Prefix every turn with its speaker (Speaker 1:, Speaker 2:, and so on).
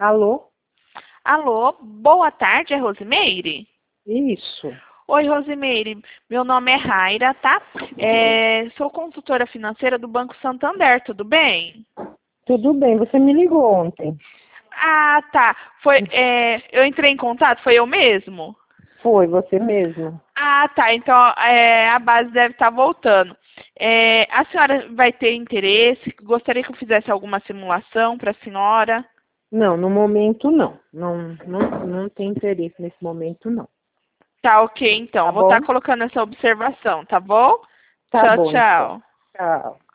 Speaker 1: Alô?
Speaker 2: Alô, boa tarde, é Rosimeire?
Speaker 1: Isso.
Speaker 2: Oi, Rosimeire, meu nome é Raira, tá? Sou consultora financeira do Banco Santander, tudo bem?
Speaker 1: Tudo bem, você me ligou ontem.
Speaker 2: Ah, tá. Eu entrei em contato, foi eu mesmo?
Speaker 1: Foi, você mesmo.
Speaker 2: Ah, tá. Então, a base deve estar voltando. A senhora vai ter interesse? Gostaria que eu fizesse alguma simulação para a senhora?
Speaker 1: Não, no momento não. Não tem interesse nesse momento, não.
Speaker 2: Tá, ok, então.
Speaker 1: Tá
Speaker 2: Vou estar
Speaker 1: bom?
Speaker 2: colocando essa observação, tá bom?
Speaker 1: Tá
Speaker 2: Tchau,
Speaker 1: bom, então.
Speaker 2: tchau.
Speaker 1: Tchau.